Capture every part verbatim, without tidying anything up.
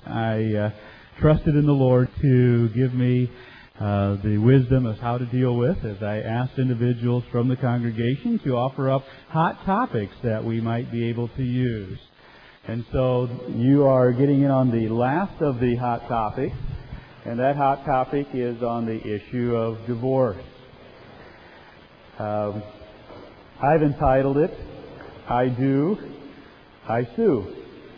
I uh, trusted in the Lord to give me uh, the wisdom of how to deal with as I asked individuals from the congregation to offer up hot topics that we might be able to use. And so you are getting in on the last of the hot topics, and that hot topic is on the issue of divorce. Um, I've entitled it, I Do, I Sue.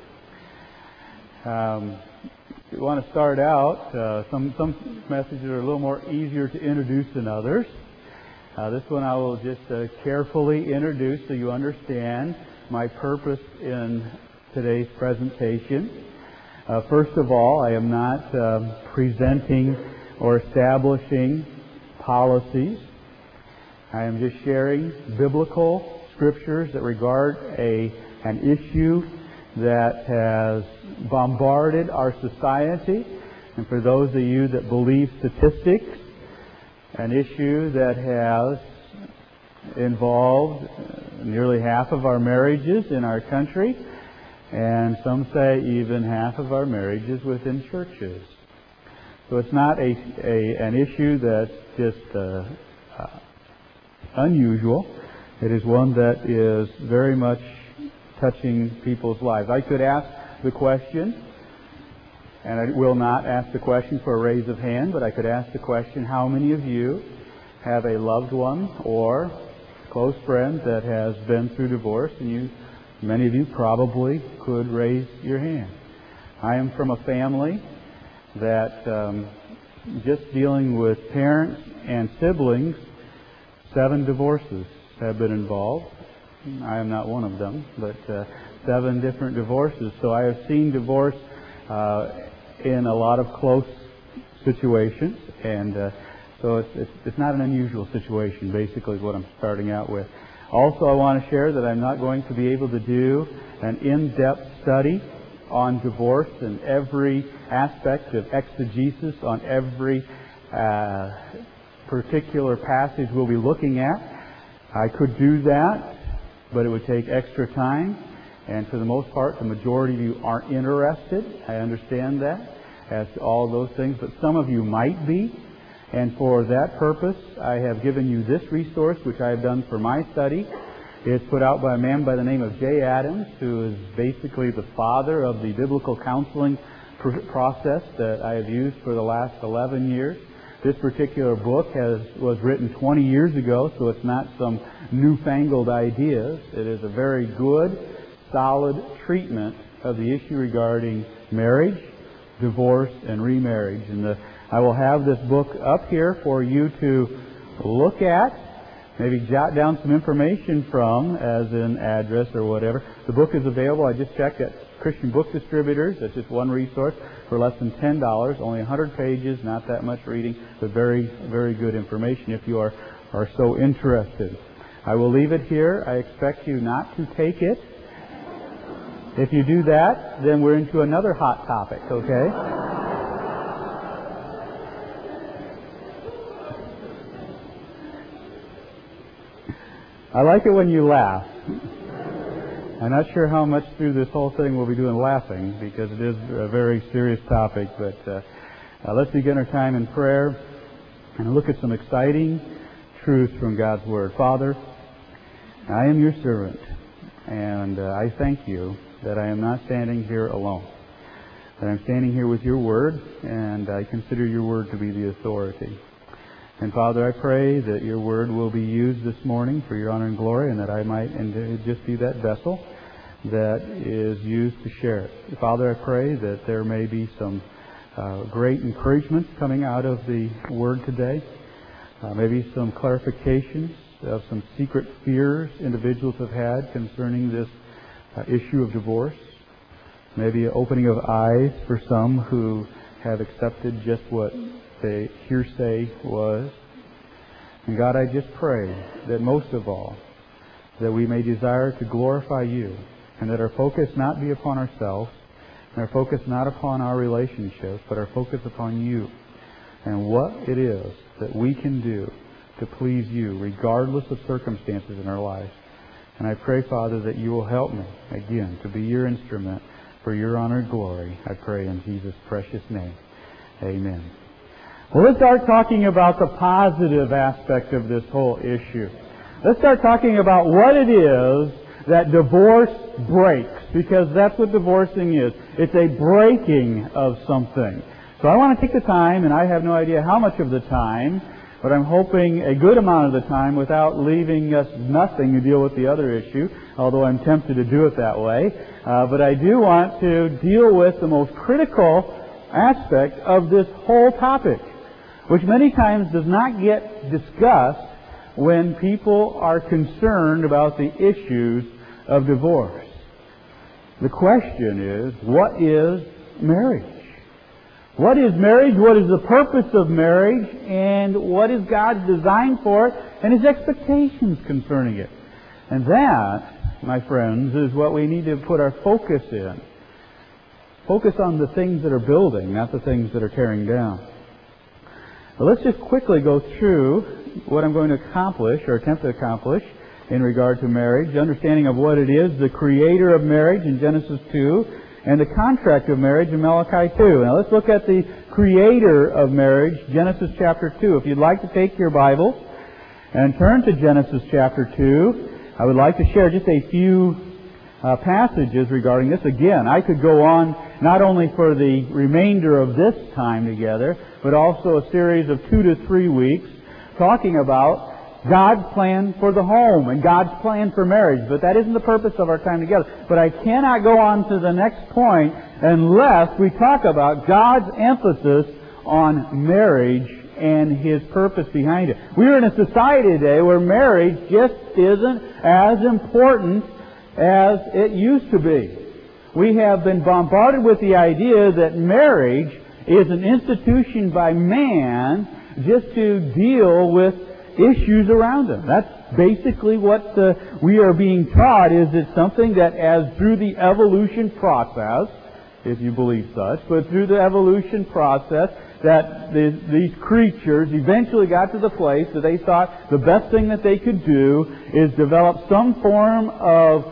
Um, we want to start out, uh, some, some messages are a little more easier to introduce than others. Uh, this one I will just uh, carefully introduce so you understand my purpose in today's presentation. Uh, first of all, I am not uh, presenting or establishing policies. I am just sharing biblical scriptures that regard a an issue that has bombarded our society. And for those of you that believe statistics, an issue that has involved nearly half of our marriages in our country, and some say even half of our marriages within churches. So it's not a, a an issue that's just uh, uh, unusual. It is one that is very much touching people's lives. I could ask the question, and I will not ask the question for a raise of hand, but I could ask the question, how many of you have a loved one or close friend that has been through divorce? And you, many of you probably could raise your hand. I am from a family that um, just dealing with parents and siblings, seven divorces have been involved. I am not one of them, but uh, seven different divorces. So I have seen divorce uh, in a lot of close situations, and uh, so it's, it's, it's not an unusual situation, basically, is what I'm starting out with. Also, I want to share that I'm not going to be able to do an in-depth study on divorce and every aspect of exegesis on every uh, particular passage we'll be looking at. I could do that, but it would take extra time, and for the most part, the majority of you aren't interested. I understand that as to all those things, but some of you might be, and for that purpose, I have given you this resource, which I have done for my study. It's put out by a man by the name of Jay Adams, who is basically the father of the biblical counseling pr- process that I have used for the last eleven years. This particular book has was written twenty years ago, so it's not some newfangled ideas. It is a very good, solid treatment of the issue regarding marriage, divorce, and remarriage. And the, I will have this book up here for you to look at, maybe jot down some information from, as in address or whatever. The book is available. I just checked at Christian Book Distributors. That's just one resource for less than ten dollars. Only one hundred pages, not that much reading, but very, very good information if you are, are so interested. I will leave it here. I expect you not to take it. If you do that, then we're into another hot topic, okay? I like it when you laugh. I'm not sure how much through this whole thing we'll be doing laughing, because it is a very serious topic, but uh, uh, let's begin our time in prayer and look at some exciting truths from God's Word. Father, I am your servant, and uh, I thank you that I am not standing here alone, that I'm standing here with your Word, and I consider your Word to be the authority. And Father, I pray that your Word will be used this morning for your honor and glory, and that I might and just be that vessel that is used to share it. Father, I pray that there may be some uh, great encouragement coming out of the Word today, uh, maybe some clarifications of some secret fears individuals have had concerning this uh, issue of divorce, maybe an opening of eyes for some who have accepted just what the hearsay was. And God, I just pray that most of all, that we may desire to glorify you, and that our focus not be upon ourselves, and our focus not upon our relationships, but our focus upon you, and what it is that we can do to please you, regardless of circumstances in our lives. And I pray, Father, that you will help me, again, to be your instrument for your honor and glory. I pray in Jesus' precious name. Amen. Well, let's start talking about the positive aspect of this whole issue. Let's start talking about what it is that divorce breaks, because that's what divorcing is. It's a breaking of something. So I want to take the time, and I have no idea how much of the time, but I'm hoping a good amount of the time without leaving us nothing to deal with the other issue, although I'm tempted to do it that way. Uh, but I do want to deal with the most critical aspect of this whole topic, which many times does not get discussed when people are concerned about the issues of divorce. The question is, what is marriage? What is marriage? What is the purpose of marriage? And what is God's design for it and His expectations concerning it? And that, my friends, is what we need to put our focus in. Focus on the things that are building, not the things that are tearing down. Well, let's just quickly go through what I'm going to accomplish, or attempt to accomplish, in regard to marriage. Understanding of what it is, the creator of marriage in Genesis two, and the contract of marriage in Malachi two. Now let's look at the creator of marriage, Genesis chapter two. If you'd like to take your Bible and turn to Genesis chapter two, I would like to share just a few uh, passages regarding this. Again, I could go on not only for the remainder of this time together, but also a series of two to three weeks talking about God's plan for the home and God's plan for marriage. But that isn't the purpose of our time together. But I cannot go on to the next point unless we talk about God's emphasis on marriage and His purpose behind it. We are in a society today where marriage just isn't as important as it used to be. We have been bombarded with the idea that marriage is an institution by man just to deal with issues around them. That's basically what uh, we are being taught, is it's something that as through the evolution process, if you believe such, but through the evolution process, that the, these creatures eventually got to the place that they thought the best thing that they could do is develop some form of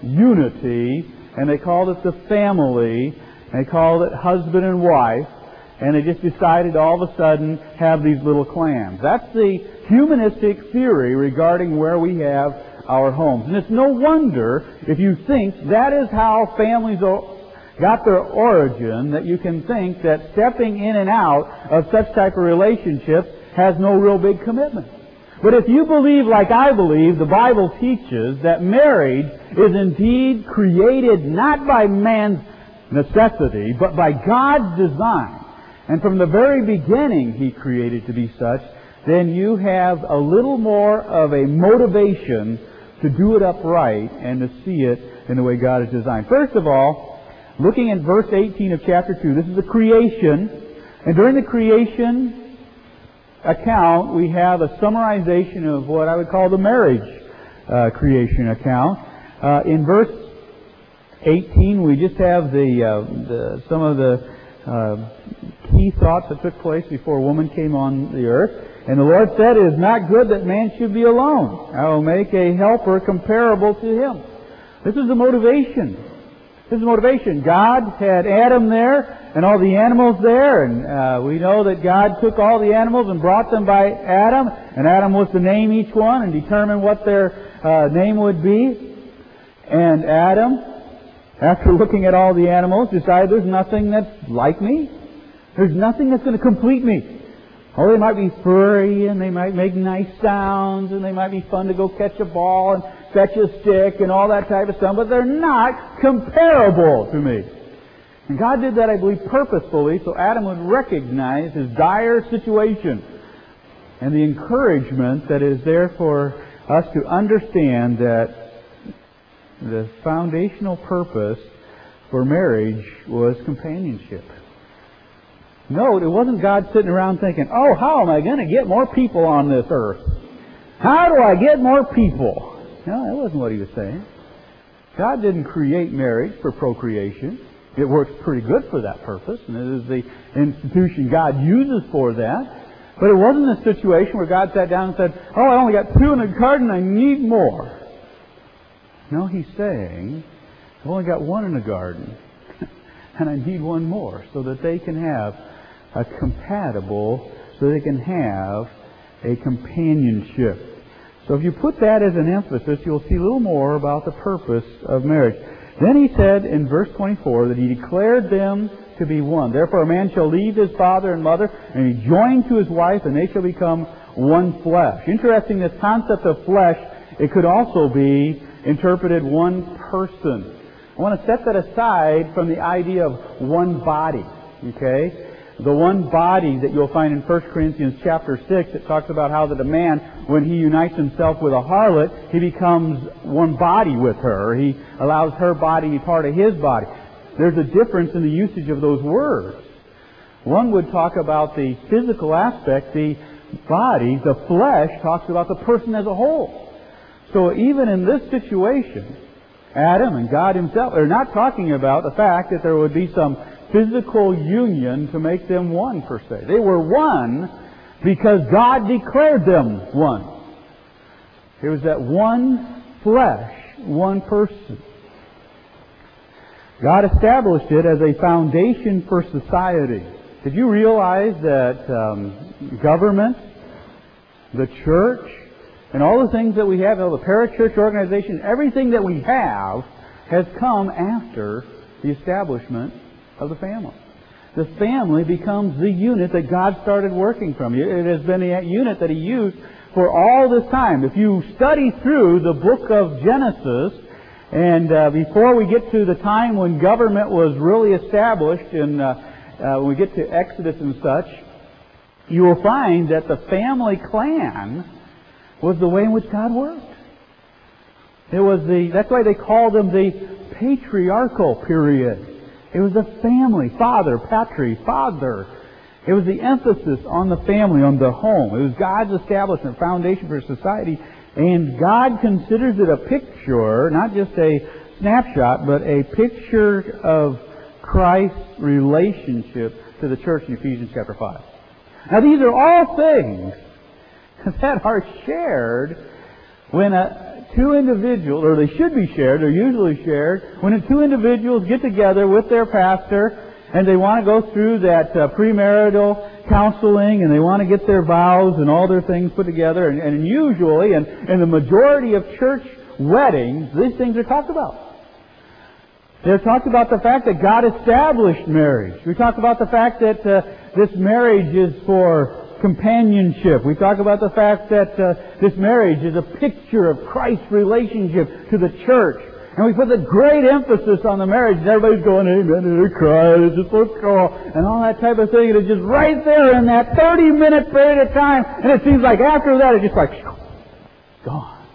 unity, and they called it the family, and they called it husband and wife, and they just decided to all of a sudden have these little clans. That's the humanistic theory regarding where we have our homes. And it's no wonder, if you think that is how families got their origin, that you can think that stepping in and out of such type of relationships has no real big commitment. But if you believe like I believe, the Bible teaches that marriage is indeed created not by man's necessity, but by God's design. And from the very beginning He created to be such, then you have a little more of a motivation to do it upright and to see it in the way God has designed. First of all, looking at verse eighteen of chapter two, this is the creation. And during the creation account, we have a summarization of what I would call the marriage uh, creation account. Uh, in verse eighteen, we just have the, uh, the some of the uh, key thoughts that took place before woman came on the earth. And the Lord said, "It is not good that man should be alone. I will make a helper comparable to him." This is the motivation. This is the motivation. God had Adam there and all the animals there, and uh, we know that God took all the animals and brought them by Adam, and Adam was to name each one and determine what their uh, name would be. And Adam, after looking at all the animals, decided there's nothing that's like me. There's nothing that's going to complete me. Oh, they might be furry, and they might make nice sounds, and they might be fun to go catch a ball and fetch a stick and all that type of stuff, but they're not comparable to me. And God did that, I believe, purposefully, so Adam would recognize his dire situation and the encouragement that is there for us to understand that the foundational purpose for marriage was companionship. Note, it wasn't God sitting around thinking, "Oh, how am I going to get more people on this earth? How do I get more people?" No, that wasn't what He was saying. God didn't create marriage for procreation. It works pretty good for that purpose, and it is the institution God uses for that. But it wasn't a situation where God sat down and said, "Oh, I only got two in the garden, I need more." No, He's saying, "I've only got one in the garden. and I need one more so that they can have a compatible, so they can have a companionship. So if you put that as an emphasis, you'll see a little more about the purpose of marriage. Then he said in verse twenty-four that he declared them to be one. Therefore a man shall leave his father and mother and be joined to his wife, and they shall become one flesh. Interesting, this concept of flesh, it could also be interpreted one person. I want to set that aside from the idea of one body. Okay? The one body that you'll find in First Corinthians chapter six, it talks about how that a man, when he unites himself with a harlot, he becomes one body with her. He allows her body to be part of his body. There's a difference in the usage of those words. One would talk about the physical aspect. The body, the flesh, talks about the person as a whole. So even in this situation, Adam and God Himself are not talking about the fact that there would be some physical union to make them one, per se. They were one because God declared them one. It was that one flesh, one person. God established it as a foundation for society. Did you realize that um, government, the church, and all the things that we have, all the parachurch organization, everything that we have has come after the establishment of the family. The family becomes the unit that God started working from. It has been a unit that He used for all this time. If you study through the book of Genesis, and uh, before we get to the time when government was really established, and uh, uh, when we get to Exodus and such, you will find that the family clan was the way in which God worked. It was the, that's why they called them the patriarchal period. It was the family, father, patri, father. It was the emphasis on the family, on the home. It was God's establishment, foundation for society. And God considers it a picture, not just a snapshot, but a picture of Christ's relationship to the church in Ephesians chapter five. Now these are all things that are shared when a two individuals, or they should be shared, they're usually shared, when two individuals get together with their pastor and they want to go through that uh, premarital counseling and they want to get their vows and all their things put together. And, and usually, and in the majority of church weddings, these things are talked about. They're talked about the fact that God established marriage. We talk about the fact that uh, this marriage is for companionship. We talk about the fact that uh, this marriage is a picture of Christ's relationship to the church. And we put the great emphasis on the marriage, and everybody's going, amen, and they're crying, it's just so cool, and all that type of thing. And it's just right there in that thirty-minute period of time, and it seems like after that, it's just like, gone.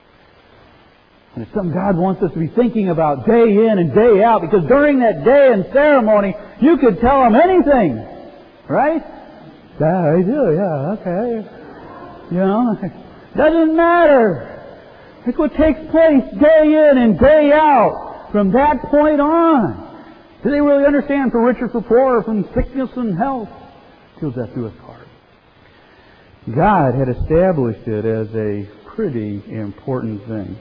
And it's something God wants us to be thinking about day in and day out, because during that day and ceremony, you could tell them anything, right? Yeah, I do, yeah, okay. You know, doesn't matter. It's what takes place day in and day out from that point on. Do they really understand for richer, for poorer, from sickness and health? Till death do us part. God had established it as a pretty important thing.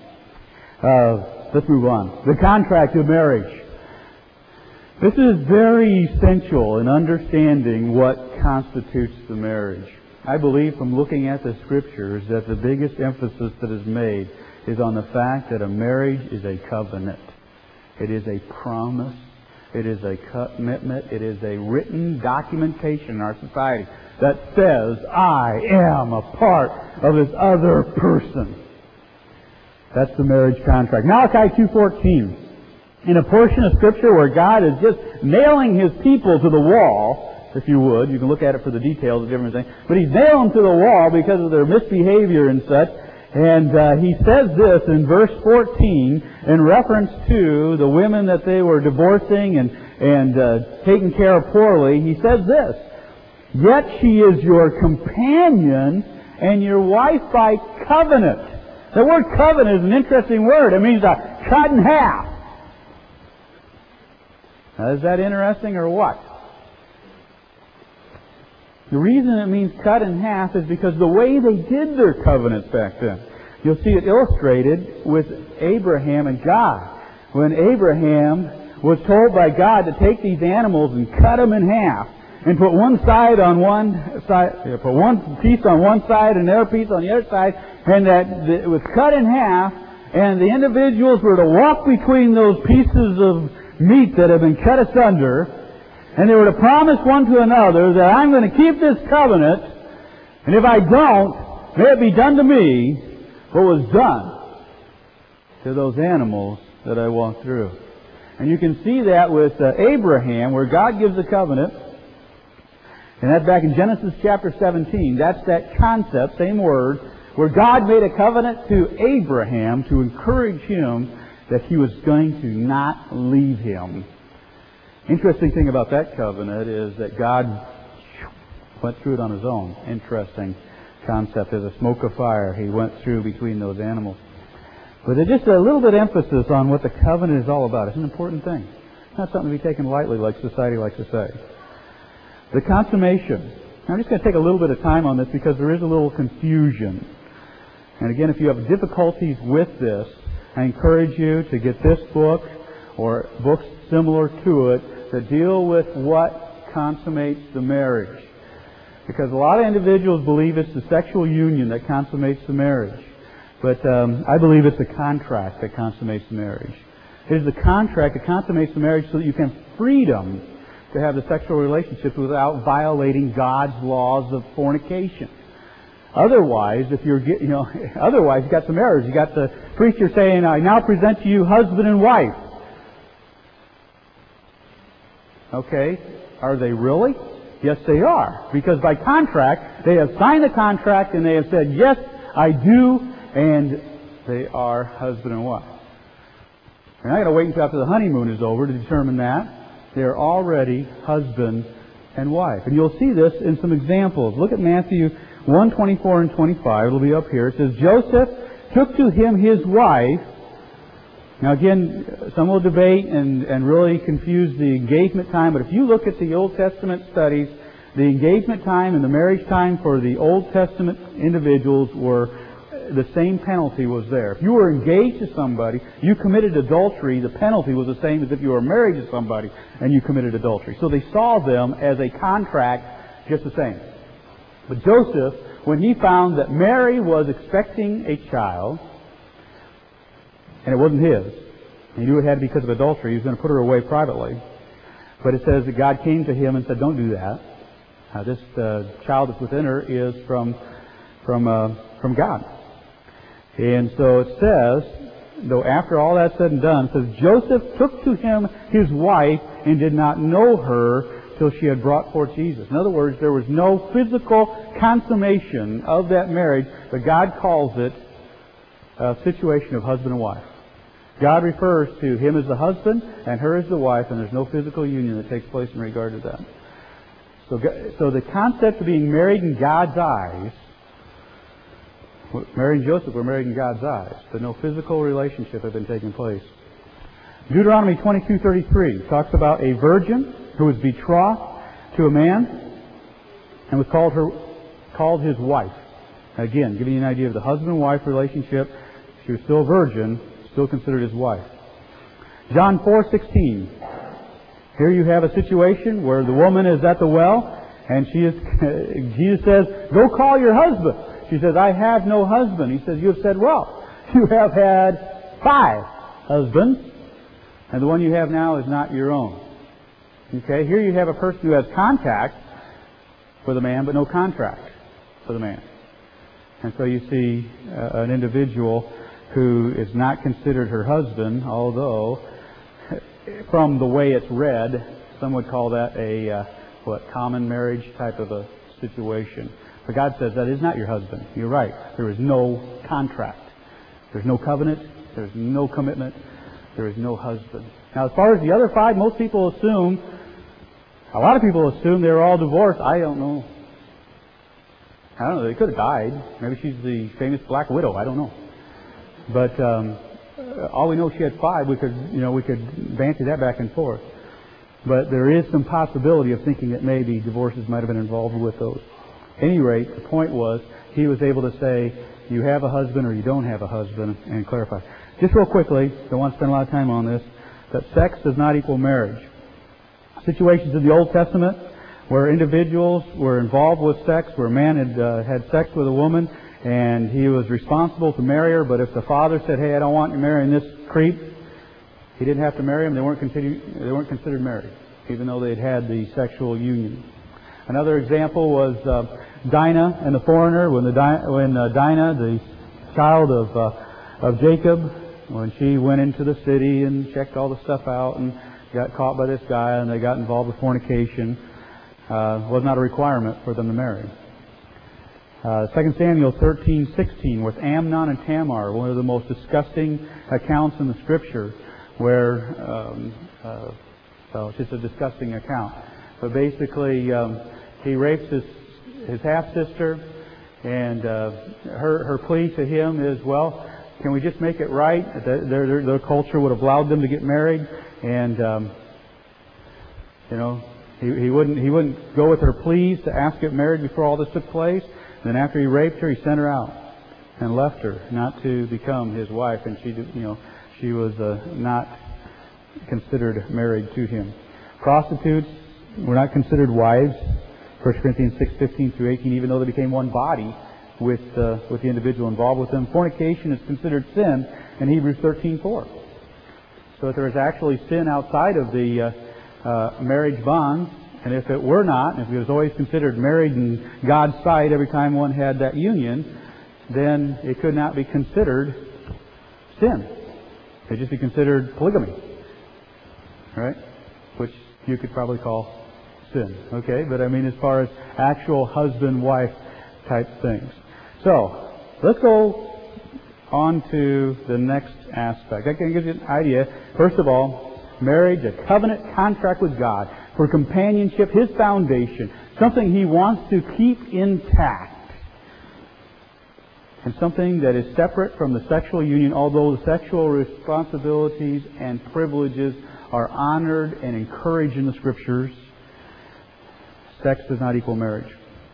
Uh, let's move on. The contract of marriage. This is very essential in understanding what constitutes the marriage. I believe from looking at the Scriptures that the biggest emphasis that is made is on the fact that a marriage is a covenant. It is a promise. It is a commitment. It is a written documentation in our society that says, I am a part of this other person. That's the marriage contract. Malachi two fourteen. In a portion of Scripture where God is just nailing His people to the wall, if you would. You can look at it for the details of different things. But He's nailed them to the wall because of their misbehavior and such. And uh, He says this in verse fourteen in reference to the women that they were divorcing and, and uh, taking care of poorly. He says this, yet she is your companion and your wife by covenant. The word covenant is an interesting word. It means a cut in half. Now, is that interesting or what? The reason it means cut in half is because the way they did their covenants back then. You'll see it illustrated with Abraham and God. When Abraham was told by God to take these animals and cut them in half and put one side on one side, put one piece on one side and another piece on the other side, and that it was cut in half, and the individuals were to walk between those pieces of meat that had been cut asunder, and they were to promise one to another that I'm going to keep this covenant, and if I don't, may it be done to me what was done to those animals that I walked through. And you can see that with uh, Abraham, where God gives a covenant, and that's back in Genesis chapter seventeen. That's that concept, same word, where God made a covenant to Abraham to encourage him that he was going to not leave him. Interesting thing about that covenant is that God went through it on his own. Interesting concept. As a smoke of fire, he went through between those animals. But there's just a little bit of emphasis on what the covenant is all about. It's an important thing. It's not something to be taken lightly like society likes to say. The consummation. Now, I'm just going to take a little bit of time on this because there is a little confusion. And again, if you have difficulties with this, I encourage you to get this book or books similar to it that deal with what consummates the marriage. Because a lot of individuals believe it's the sexual union that consummates the marriage. But um, I believe it's the contract that consummates the marriage. It is the contract that consummates the marriage so that you can have freedom to have the sexual relationships without violating God's laws of fornication. Otherwise, if you're, you know, otherwise you got the marriage. You got the preacher saying, "I now present to you husband and wife." Okay, are they really? Yes, they are, because by contract they have signed the contract and they have said, "Yes, I do," and they are husband and wife. You're not going to wait until after the honeymoon is over to determine that. They're already husband and wife. And you'll see this in some examples. Look at Matthew one, twenty-four and twenty-five. It'll be up here. It says, Joseph took to him his wife. Now again, some will debate and, and really confuse the engagement time, but if you look at the Old Testament studies, the engagement time and the marriage time for the Old Testament individuals were the same penalty was there. If you were engaged to somebody, you committed adultery, the penalty was the same as if you were married to somebody and you committed adultery. So they saw them as a contract just the same. But Joseph, when he found that Mary was expecting a child, and it wasn't his, he knew it had to be because of adultery, he was going to put her away privately. But it says that God came to him and said, "Don't do that. Uh, this uh, child that's within her is from, from, uh, from God." And so it says, though after all that's said and done, it says, Joseph took to him his wife and did not know her till she had brought forth Jesus. In other words, there was no physical consummation of that marriage, but God calls it a situation of husband and wife. God refers to him as the husband and her as the wife, and there's no physical union that takes place in regard to that. So, so the concept of being married in God's eyes, Mary and Joseph were married in God's eyes, but no physical relationship had been taking place. Deuteronomy twenty-two thirty-three talks about a virgin who was betrothed to a man and was called her called his wife. Again, giving you an idea of the husband and wife relationship. She was still a virgin, still considered his wife. John four sixteen. Here you have a situation where the woman is at the well, and she is. Jesus says, "Go call your husband." She says, "I have no husband." He says, "You have said well. You have had five husbands, and the one you have now is not your own." Okay, here you have a person who has contact with a man, but no contract with a man. And so you see uh, an individual who is not considered her husband, although from the way it's read, some would call that a uh, what common marriage type of a situation. But God says that is not your husband. You're right. There is no contract. There's no covenant. There's no commitment. There is no husband. Now, as far as the other five, most people assume, a lot of people assume they're all divorced. I don't know. I don't know. They could have died. Maybe she's the famous Black Widow. I don't know. But um, all we know, she had five. We could, you know, we could banter that back and forth. But there is some possibility of thinking that maybe divorces might have been involved with those. At any rate, the point was he was able to say, you have a husband or you don't have a husband, and clarify. Just real quickly, don't want to spend a lot of time on this. that sex does not equal marriage. Situations in the Old Testament where individuals were involved with sex, where a man had uh, had sex with a woman and he was responsible to marry her, but if the father said, "Hey, I don't want you marrying this creep," he didn't have to marry him. They weren't considered they weren't considered married, even though they'd had the sexual union. Another example was uh, Dinah and the foreigner. When the when uh, Dinah, the child of uh, of Jacob, when she went into the city and checked all the stuff out and got caught by this guy and they got involved with fornication, uh, was not a requirement for them to marry. Uh, Second Samuel thirteen sixteen with Amnon and Tamar, one of the most disgusting accounts in the Scripture, where um, uh, well, it's just a disgusting account. But basically, um, he rapes his his half sister, and uh, her her plea to him is, well, can we just make it right? Their, their, their culture would have allowed them to get married, and um, you know, he, he wouldn't he wouldn't go with her pleas to ask to get married before all this took place. And then after he raped her, he sent her out and left her, not to become his wife, and she, you know, she was uh, not considered married to him. Prostitutes were not considered wives. First Corinthians six fifteen through eighteen, even though they became one body with uh, with the individual involved with them. Fornication is considered sin in Hebrews thirteen four. So that there is actually sin outside of the uh, uh, marriage bonds, and if it were not, if it was always considered married in God's sight every time one had that union, then it could not be considered sin. It would just be considered polygamy, right? Which you could probably call sin, okay? But I mean, as far as actual husband-wife type things. So, let's go on to the next aspect. I can give you an idea. First of all, marriage, a covenant contract with God for companionship, His foundation, something He wants to keep intact, and something that is separate from the sexual union, although the sexual responsibilities and privileges are honored and encouraged in the Scriptures. Sex does not equal marriage.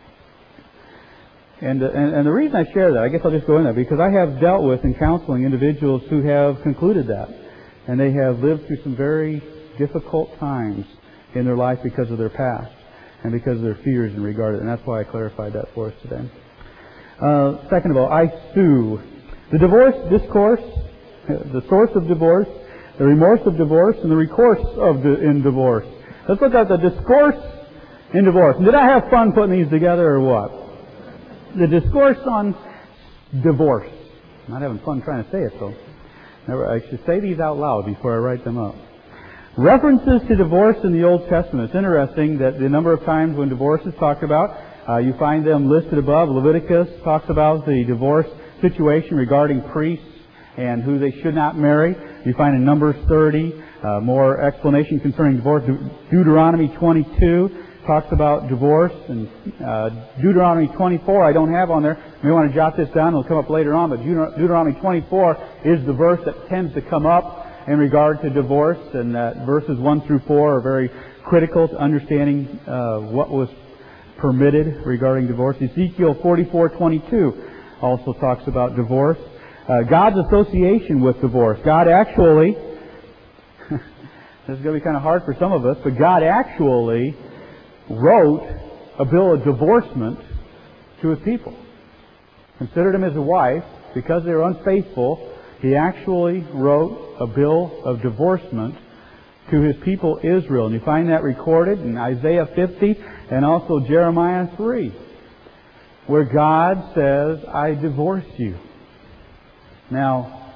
And, uh, and, and the reason I share that, I guess I'll just go in there, because I have dealt with and counseling individuals who have concluded that. And they have lived through some very difficult times in their life because of their past and because of their fears in regard to it. And that's why I clarified that for us today. Uh, second of all, I sue. The divorce discourse, the source of divorce, the remorse of divorce, and the recourse of the, in divorce. Let's look at the discourse in divorce. Did I have fun putting these together or what? The discourse on divorce. I'm not having fun trying to say it, though. Never, I should say these out loud before I write them up. References to divorce in the Old Testament. It's interesting that the number of times when divorce is talked about, uh, you find them listed above. Leviticus talks about the divorce situation regarding priests and who they should not marry. You find in Numbers thirty uh, more explanation concerning divorce. De- Deuteronomy twenty-two talks about divorce, and uh, Deuteronomy twenty-four I don't have on there. You may want to jot this down. It'll come up later on. But Deut- Deuteronomy twenty-four is the verse that tends to come up in regard to divorce, and that verses one through four are very critical to understanding uh, what was permitted regarding divorce. Ezekiel forty-four twenty-two also talks about divorce. Uh, God's association with divorce. God actually, this is going to be kind of hard for some of us, but God actually wrote a bill of divorcement to His people. Considered them as a wife because they were unfaithful. He actually wrote a bill of divorcement to His people Israel. And you find that recorded in Isaiah fifty and also Jeremiah three, where God says, I divorce you. Now,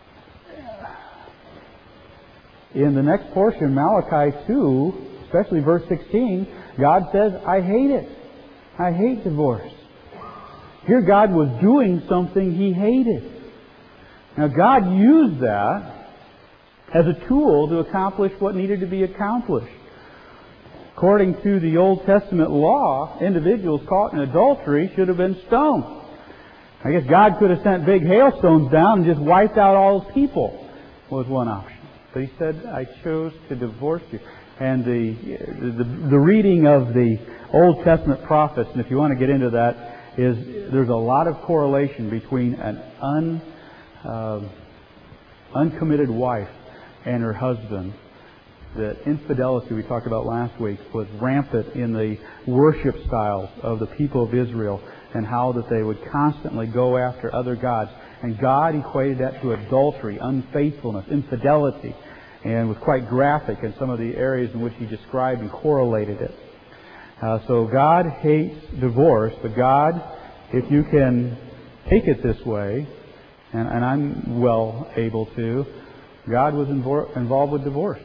in the next portion, Malachi two, especially verse sixteen, God says, I hate it. I hate divorce. Here God was doing something He hated. Now God used that as a tool to accomplish what needed to be accomplished. According to the Old Testament law, individuals caught in adultery should have been stoned. I guess God could have sent big hailstones down and just wiped out all His people, was one option. But He said, I chose to divorce you. And the, the, the reading of the Old Testament prophets, and if you want to get into that, is there's a lot of correlation between an un, uh, uncommitted wife and her husband. That infidelity we talked about last week was rampant in the worship styles of the people of Israel, and how that they would constantly go after other gods. And God equated that to adultery, unfaithfulness, infidelity, and was quite graphic in some of the areas in which He described and correlated it. Uh, so God hates divorce, but God, if you can take it this way, and, and I'm well able to, God was invo- involved with divorce.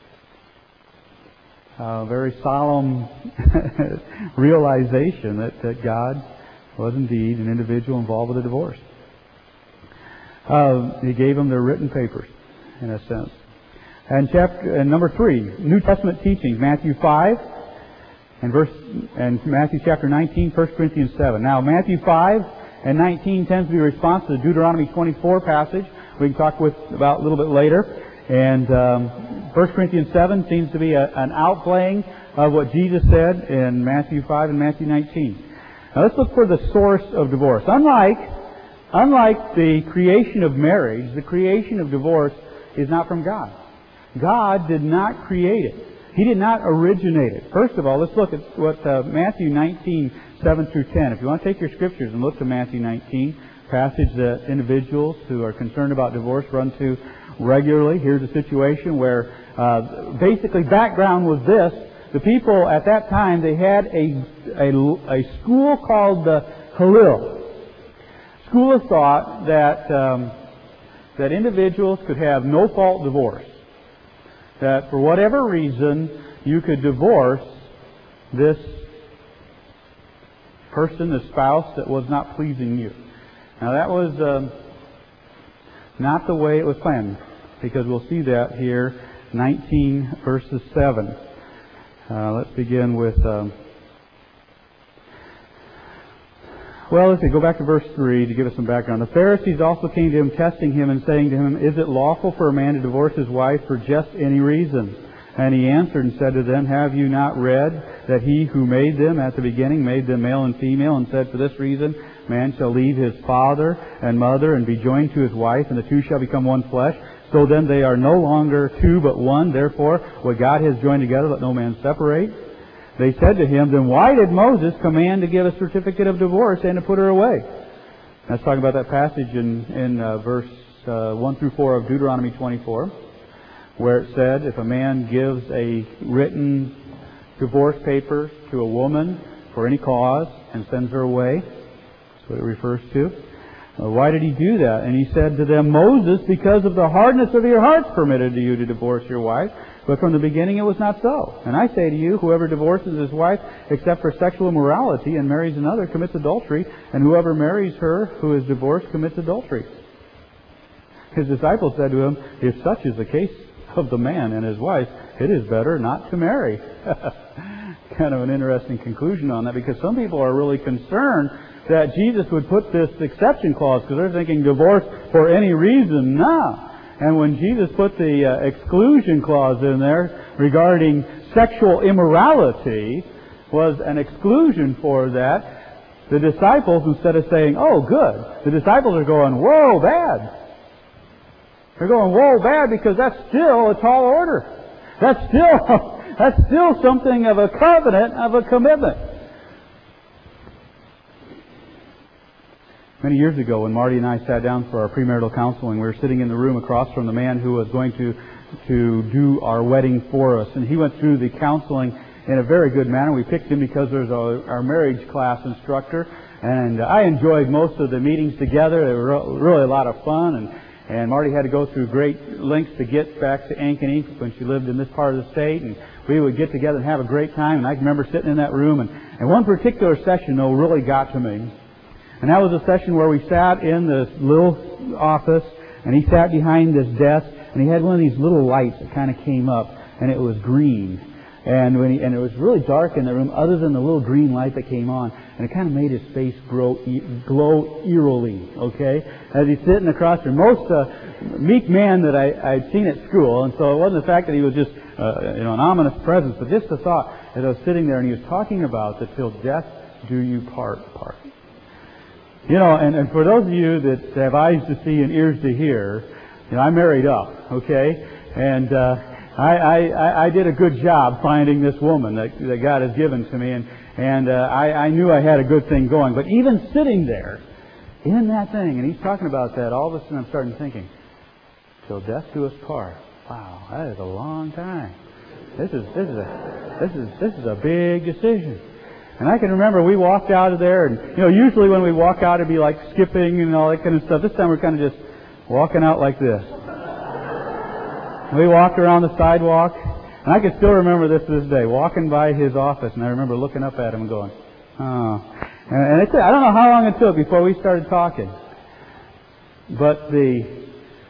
Uh, very solemn realization that, that God was indeed an individual involved with a divorce. Uh, he gave them their written papers, in a sense. And chapter and number three, New Testament teachings, Matthew five and verse and Matthew chapter nineteen, First Corinthians seven. Now Matthew five and nineteen tends to be a response to the Deuteronomy twenty-four passage. We can talk with about a little bit later. And um, First Corinthians seven seems to be a, an outplaying of what Jesus said in Matthew five and Matthew nineteen. Now let's look for the source of divorce. Unlike, unlike the creation of marriage, the creation of divorce is not from God. God did not create it. He did not originate it. First of all, let's look at what uh, Matthew nineteen, seven through ten. If you want to take your scriptures and look to Matthew nineteen, passage that individuals who are concerned about divorce run to regularly. Here's a situation where uh, basically background was this. The people at that time, they had a, a, a school called the Hillel. School of thought that, um, that individuals could have no-fault divorce. That for whatever reason, you could divorce this person, the spouse that was not pleasing you. Now that was um, not the way it was planned, because we'll see that here, nineteen verses seven. Uh, let's begin with, um, well, let's see, go back to verse three to give us some background. The Pharisees also came to him, testing him and saying to him, "Is it lawful for a man to divorce his wife for just any reason?" And he answered and said to them, "Have you not read that he who made them at the beginning made them male and female, and said, for this reason man shall leave his father and mother and be joined to his wife, and the two shall become one flesh? So then they are no longer two but one. Therefore, what God has joined together, let no man separate." They said to him, "Then why did Moses command to give a certificate of divorce and to put her away?" Let's talk about that passage in, in uh, verse uh, one through four of Deuteronomy twenty-four, where it said, if a man gives a written divorce paper to a woman for any cause and sends her away, that's what it refers to. Why did he do that? And he said to them, "Moses, because of the hardness of your hearts, permitted you to divorce your wife. But from the beginning it was not so. And I say to you, whoever divorces his wife except for sexual immorality and marries another commits adultery, and whoever marries her who is divorced commits adultery." His disciples said to him, "If such is the case of the man and his wife, it is better not to marry." Kind of an interesting conclusion on that, because some people are really concerned that Jesus would put this exception clause, because they're thinking divorce for any reason. No. And when Jesus put the uh, exclusion clause in there regarding sexual immorality, was an exclusion for that, the disciples, instead of saying, "Oh, good," the disciples are going, "Whoa, bad." They're going, "Whoa, bad," because that's still a tall order. That's still, that's still something of a covenant, of a commitment. Many years ago, when Marty and I sat down for our premarital counseling, we were sitting in the room across from the man who was going to to do our wedding for us. And he went through the counseling in a very good manner. We picked him because there's a, our marriage class instructor. And I enjoyed most of the meetings together. They were really a lot of fun. And, and Marty had to go through great lengths to get back to Ankeny when she lived in this part of the state. And we would get together and have a great time. And I can remember sitting in that room. And, and one particular session, though, really got to me. And that was a session where we sat in this little office, and he sat behind this desk, and he had one of these little lights that kind of came up, and it was green. And when he, and it was really dark in the room, other than the little green light that came on, and it kind of made his face grow, glow eerily, okay, as he's sitting across from most uh, meek man that I, I'd seen at school. And so it wasn't the fact that he was just uh, you know an ominous presence, but just the thought that I was sitting there, and he was talking about the till death do you part part. You know, and, and for those of you that have eyes to see and ears to hear, you know, I married up, okay? And uh, I, I, I did a good job finding this woman that, that God has given to me, and, and uh, I, I knew I had a good thing going. But even sitting there in that thing, and he's talking about that, all of a sudden I'm starting thinking, till death do us part. Wow, that is a long time. This is this is a this is this is a big decision. And I can remember we walked out of there, and you know, usually when we walk out, it'd be like skipping and all that kind of stuff. This time we're kind of just walking out like this. We walked around the sidewalk, and I can still remember this to this day, walking by his office, and I remember looking up at him and going, oh. And, and it's, I don't know how long it took before we started talking. But the...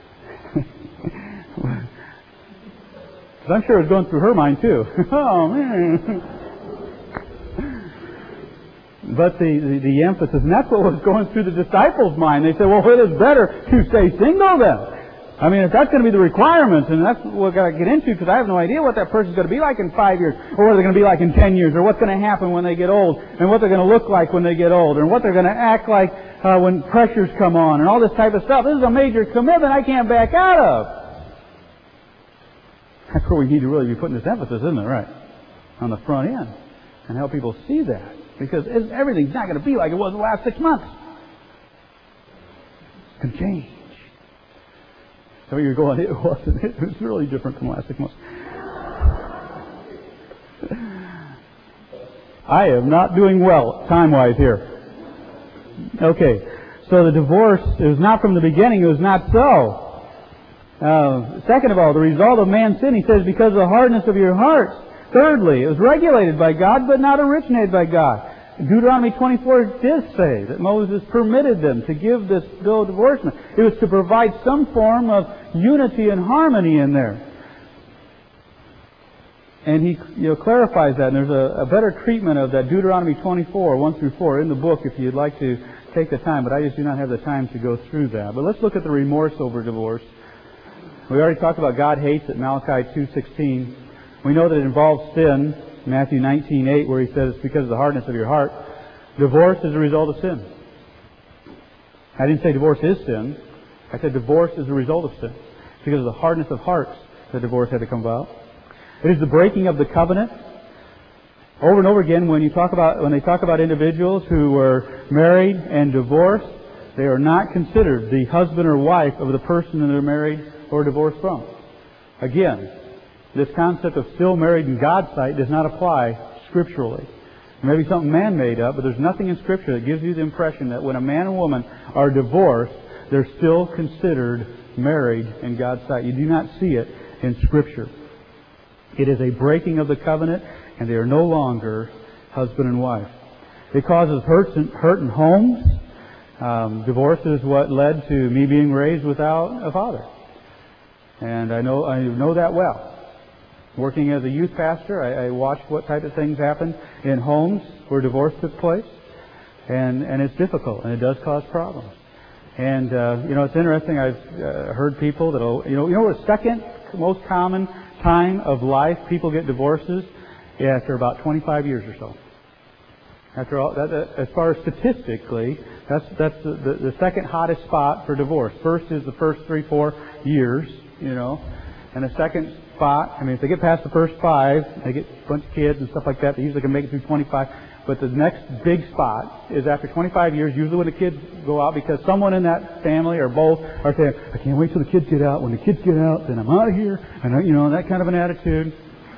Because I'm sure it was going through her mind, too. Oh, man. But the, the, the emphasis, and that's what was going through the disciples' mind. They said, well, it is better to stay single then. I mean, if that's going to be the requirements, and that's what we've got to get into, because I have no idea what that person's going to be like in five years, or what they're going to be like in ten years, or what's going to happen when they get old, and what they're going to look like when they get old, and what they're going to act like uh, when pressures come on, and all this type of stuff. This is a major commitment I can't back out of. That's where we need to really be putting this emphasis, isn't it, right? On the front end, and help people see that. Because everything's not going to be like it was the last six months. It's going to change. So you're going, it wasn't. It was really different from the last six months. I am not doing well time-wise here. Okay. So the divorce, it was not from the beginning. It was not so. Uh, second of all, the result of man's sin, he says, because of the hardness of your hearts. Thirdly, it was regulated by God, but not originated by God. Deuteronomy twenty-four did say that Moses permitted them to give this bill of divorcement. It was to provide some form of unity and harmony in there. And he you know, clarifies that, and there's a, a better treatment of that Deuteronomy twenty-four, one through four, in the book if you'd like to take the time, but I just do not have the time to go through that. But let's look at the remorse over divorce. We already talked about God hates at Malachi two sixteen. We know that it involves sin. Matthew nineteen eight, where he says it's because of the hardness of your heart. Divorce is a result of sin. I didn't say divorce is sin. I said divorce is a result of sin. It's because of the hardness of hearts that divorce had to come about. It is the breaking of the covenant. Over and over again, when you talk about when they talk about individuals who were married and divorced, they are not considered the husband or wife of the person that they're married or divorced from. Again, this concept of still married in God's sight does not apply scripturally. It may be something man made up, but there's nothing in Scripture that gives you the impression that when a man and woman are divorced, they're still considered married in God's sight. You do not see it in Scripture. It is a breaking of the covenant, and they are no longer husband and wife. It causes hurt in, hurt in homes. Um, divorce is what led to me being raised without a father. And I know I know that well. Working as a youth pastor, I, I watched what type of things happen in homes where divorce took place. And, and it's difficult, and it does cause problems. And, uh, you know, it's interesting. I've uh, heard people that, you know, you know, the second most common time of life people get divorces after about twenty-five years or so. After all, that, that, as far as statistically, that's that's the, the, the second hottest spot for divorce. First is the first three, four years, you know, and the second spot. I mean, if they get past the first five, they get a bunch of kids and stuff like that. They usually can make it through twenty-five. But the next big spot is after twenty-five years, usually when the kids go out, because someone in that family or both are saying, "I can't wait till the kids get out. When the kids get out, then I'm out of here." And you know, that kind of an attitude.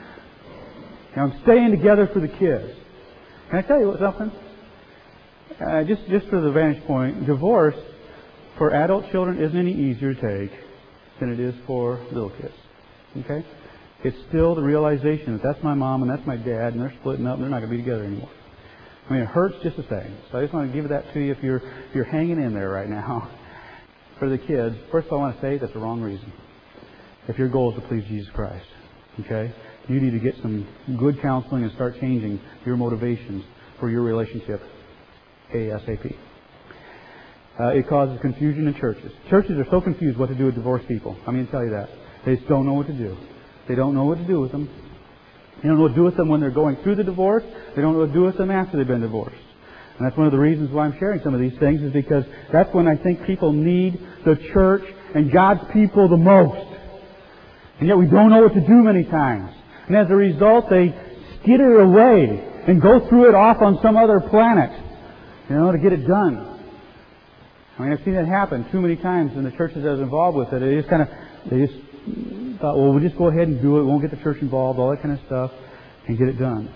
And I'm staying together for the kids. Can I tell you something? Uh, just, just for the vantage point, divorce for adult children isn't any easier to take than it is for little kids. Okay? It's still the realization that that's my mom and that's my dad, and they're splitting up and they're not going to be together anymore. I mean, it hurts just the same. So I just want to give that to you if you're if you're hanging in there right now. For the kids, first of all, I want to say that's the wrong reason. If your goal is to please Jesus Christ, okay? You need to get some good counseling and start changing your motivations for your relationship ASAP. Uh, it causes confusion in churches. Churches are so confused what to do with divorced people. I mean, to tell you that. They just don't know what to do. They don't know what to do with them. They don't know what to do with them when they're going through the divorce. They don't know what to do with them after they've been divorced. And that's one of the reasons why I'm sharing some of these things, is because that's when I think people need the church and God's people the most. And yet we don't know what to do many times. And as a result, they skitter away and go through it off on some other planet, you know, to get it done. I mean, I've seen that happen too many times in the churches I was involved with. It. They just kind of, they just thought, well, we'll just go ahead and do it. We won't get the church involved, all that kind of stuff, and get it done.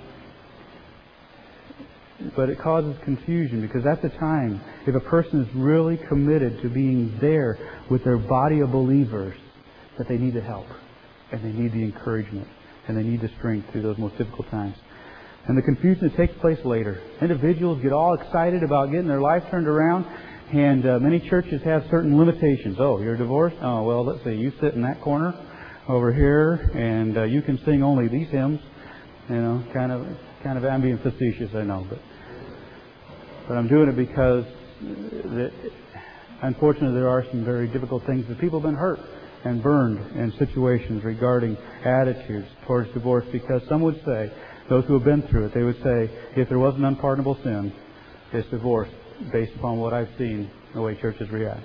But it causes confusion, because at the time, if a person is really committed to being there with their body of believers, that they need the help, and they need the encouragement, and they need the strength through those most difficult times. And the confusion that takes place later. Individuals get all excited about getting their life turned around, and uh, many churches have certain limitations. Oh, you're divorced? Oh, well, let's say you sit in that corner over here, and uh, you can sing only these hymns. You know, kind of, kind of, I'm being facetious, I know, but but I'm doing it because, the, unfortunately, there are some very difficult things that people have been hurt and burned in situations regarding attitudes towards divorce. Because some would say, those who have been through it, they would say, if there was an unpardonable sin, it's divorce, based upon what I've seen, the way churches react.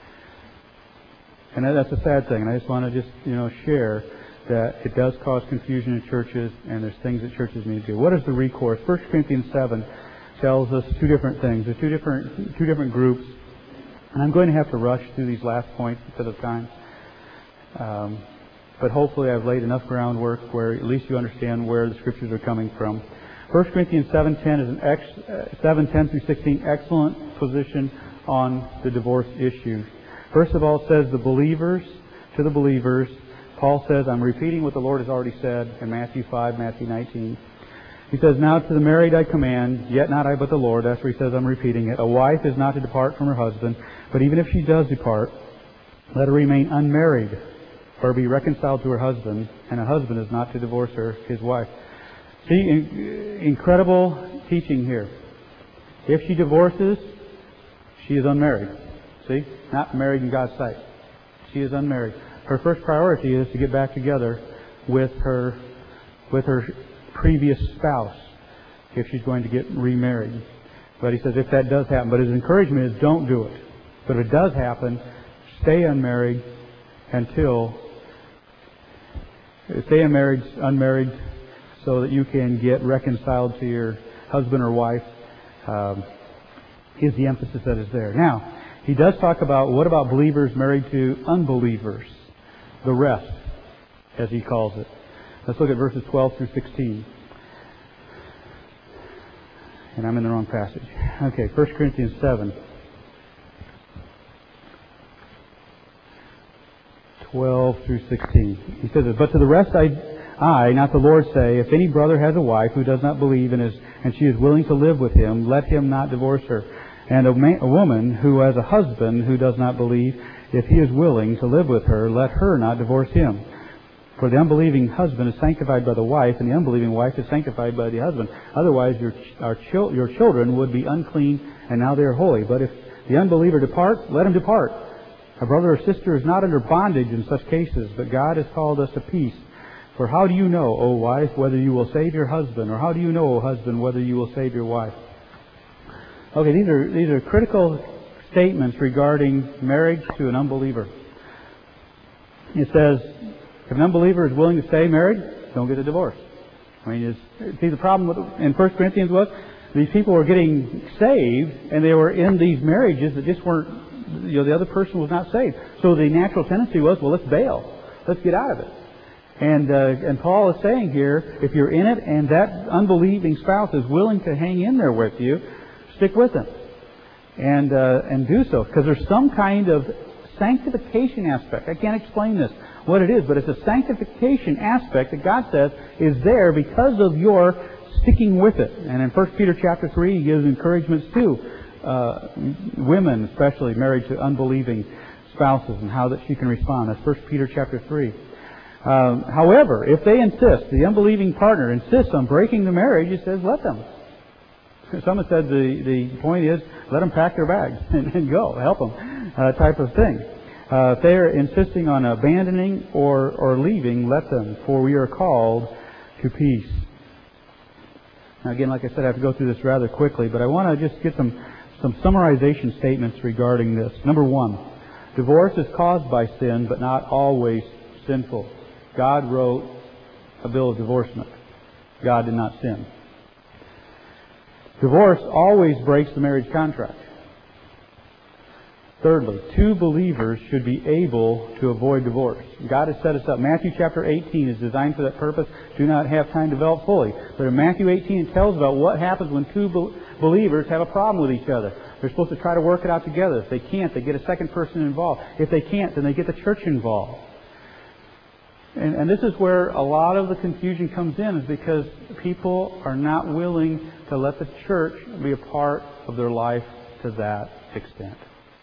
And that's a sad thing. And I just want to just, you know, share that it does cause confusion in churches, and there's things that churches need to do. What is the recourse? First Corinthians seven tells us two different things. There's two different two different groups. And I'm going to have to rush through these last points because of time. Um, but hopefully I've laid enough groundwork where at least you understand where the Scriptures are coming from. First Corinthians seven ten is an ex, uh, seven ten through sixteen excellent position on the divorce issue. First of all, it says the believers to the believers. Paul says, I'm repeating what the Lord has already said in Matthew five, Matthew nineteen. He says, now to the married I command, yet not I but the Lord. That's where he says, I'm repeating it. A wife is not to depart from her husband, but even if she does depart, let her remain unmarried, or be reconciled to her husband, and a husband is not to divorce her, his wife. See, in, incredible teaching here. If she divorces, she is unmarried. See? Not married in God's sight. She is unmarried. Her first priority is to get back together with her with her previous spouse if she's going to get remarried. But he says if that does happen, but his encouragement is don't do it. But if it does happen, stay unmarried until stay unmarried unmarried so that you can get reconciled to your husband or wife. Um, is the emphasis that is there. Now, he does talk about what about believers married to unbelievers? The rest, as he calls it. Let's look at verses twelve through sixteen. And I'm in the wrong passage. Okay, First Corinthians seven. twelve through sixteen. He says, but to the rest I, I, not the Lord, say, if any brother has a wife who does not believe and is, and she is willing to live with him, let him not divorce her. And a, man, a woman who has a husband who does not believe, if he is willing to live with her, let her not divorce him. For the unbelieving husband is sanctified by the wife, and the unbelieving wife is sanctified by the husband. Otherwise, your our chil- your children would be unclean, and now they are holy. But if the unbeliever departs, let him depart. A brother or sister is not under bondage in such cases, but God has called us to peace. For how do you know, O wife, whether you will save your husband? Or how do you know, O husband, whether you will save your wife? Okay, these are these are critical statements regarding marriage to an unbeliever. It says, if an unbeliever is willing to stay married, don't get a divorce. I mean, it's, see, the problem with, in First Corinthians was these people were getting saved, and they were in these marriages that just weren't, you know, the other person was not saved. So the natural tendency was, well, let's bail. Let's get out of it. And uh, and Paul is saying here, if you're in it and that unbelieving spouse is willing to hang in there with you, stick with them. And uh, and do so. Because there's some kind of sanctification aspect. I can't explain this, what it is, but it's a sanctification aspect that God says is there because of your sticking with it. And in First Peter chapter three, he gives encouragements to uh, women, especially married to unbelieving spouses, and how that she can respond. That's First Peter chapter three. Um, however, if they insist, the unbelieving partner insists on breaking the marriage, he says, let them. Some have said the, the point is, let them pack their bags and, and go, help them, uh, type of thing. Uh, if they are insisting on abandoning or, or leaving, let them, for we are called to peace. Now again, like I said, I have to go through this rather quickly, but I want to just get some, some summarization statements regarding this. Number one, divorce is caused by sin, but not always sinful. God wrote a bill of divorcement. God did not sin. Divorce always breaks the marriage contract. Thirdly, two believers should be able to avoid divorce. God has set us up. Matthew chapter eighteen is designed for that purpose. Do not have time to develop fully. But in Matthew eighteen, it tells about what happens when two believers have a problem with each other. They're supposed to try to work it out together. If they can't, they get a second person involved. If they can't, then they get the church involved. And, and this is where a lot of the confusion comes in, is because people are not willing to let the church be a part of their life to that extent.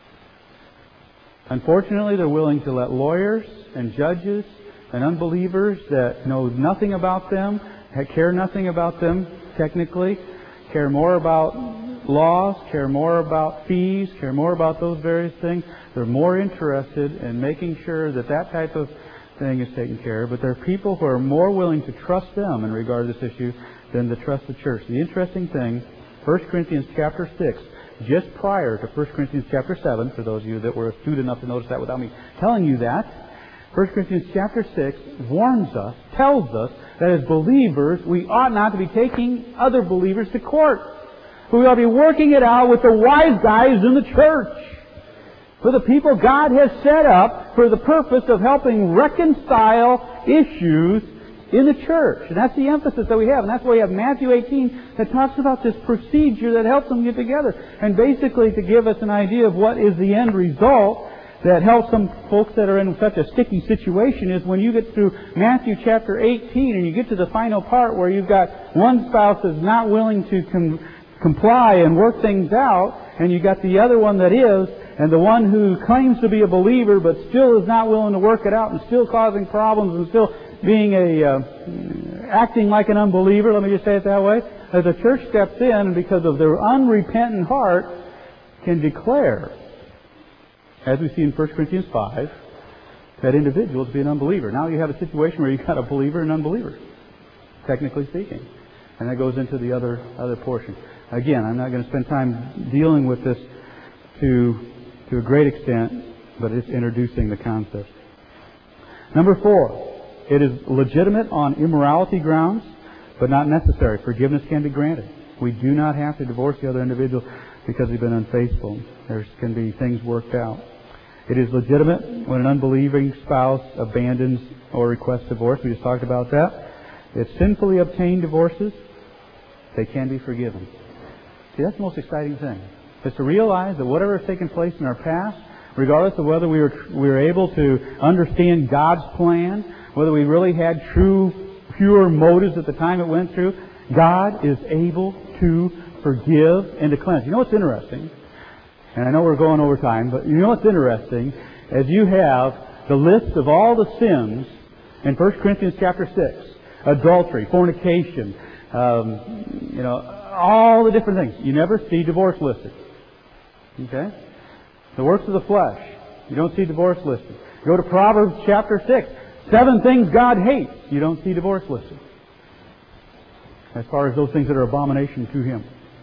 Unfortunately, they're willing to let lawyers and judges and unbelievers that know nothing about them, care nothing about them technically, care more about laws, care more about fees, care more about those various things. They're more interested in making sure that that type of thing is taken care of. But there are people who are more willing to trust them in regard to this issue than to trust the church. The interesting thing, First Corinthians chapter six, just prior to First Corinthians chapter seven, for those of you that were astute enough to notice that without me telling you that, First Corinthians chapter six warns us, tells us, that as believers, we ought not to be taking other believers to court. We ought to be working it out with the wise guys in the church. For the people God has set up for the purpose of helping reconcile issues in the church. And that's the emphasis that we have. And that's why we have Matthew eighteen that talks about this procedure that helps them get together. And basically to give us an idea of what is the end result that helps some folks that are in such a sticky situation is when you get through Matthew chapter eighteen and you get to the final part where you've got one spouse that's not willing to com- comply and work things out, and you got the other one that is, and the one who claims to be a believer but still is not willing to work it out and still causing problems and still being a uh, acting like an unbeliever, let me just say it that way, as the church steps in and because of their unrepentant heart can declare, as we see in First Corinthians five, that individual to be an unbeliever. Now you have a situation where you've got a believer and unbeliever, technically speaking. And that goes into the other other portion. Again, I'm not going to spend time dealing with this to to a great extent, but it's introducing the concept. Number four, it is legitimate on immorality grounds, but not necessary. Forgiveness can be granted. We do not have to divorce the other individual because they've been unfaithful. There can be things worked out. It is legitimate when an unbelieving spouse abandons or requests divorce. We just talked about that. It's sinfully obtained divorces. They can be forgiven. See, that's the most exciting thing. Is to realize that whatever has taken place in our past, regardless of whether we were we were able to understand God's plan, whether we really had true, pure motives at the time it went through, God is able to forgive and to cleanse. You know what's interesting? And I know we're going over time, but you know what's interesting? As you have the list of all the sins in First Corinthians chapter six, adultery, fornication, um, you know, all the different things. You never see divorce listed. Okay? The works of the flesh. You don't see divorce listed. Go to Proverbs chapter six. Seven things God hates. You don't see divorce listed. As far as those things that are abomination to Him.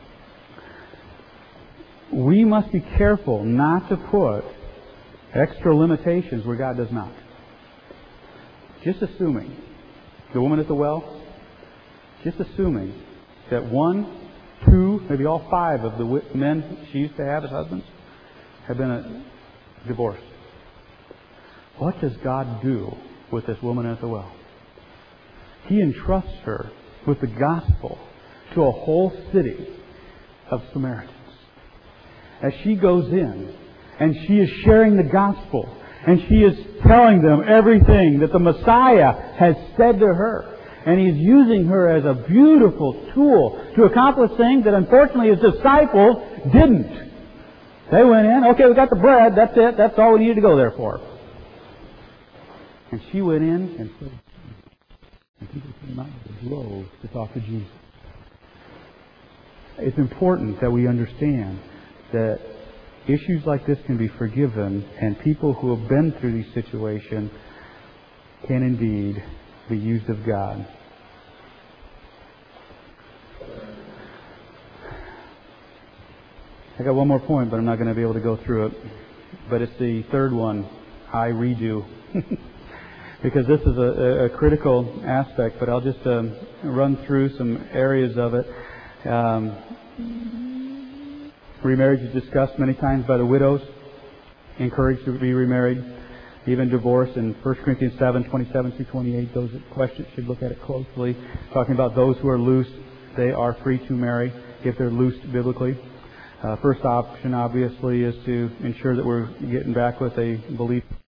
We must be careful not to put extra limitations where God does not. Just assuming, the woman at the well, just assuming that one, two, maybe all five of the men she used to have as husbands have been uh, divorced. What does God do with this woman at the well? He entrusts her with the gospel to a whole city of Samaritans. As she goes in and she is sharing the gospel and she is telling them everything that the Messiah has said to her. And He's using her as a beautiful tool to accomplish things that unfortunately His disciples didn't. They went in, okay, we got the bread, that's it, that's all we needed to go there for. And she went in and said, and people came out of the grove to talk to Jesus. It's important that we understand that issues like this can be forgiven, and people who have been through these situations can indeed be used of God. I got one more point, but I'm not going to be able to go through it. But it's the third one, I redo. because this is a, a critical aspect, but I'll just um, run through some areas of it. Um, remarriage is discussed many times by the widows, encouraged to be remarried, even divorce in First Corinthians seven, twenty-seven through twenty-eight. Those questions should look at it closely. Talking about those who are loose, they are free to marry if they're loosed biblically. Uh, first option, obviously, is to ensure that we're getting back with a believer.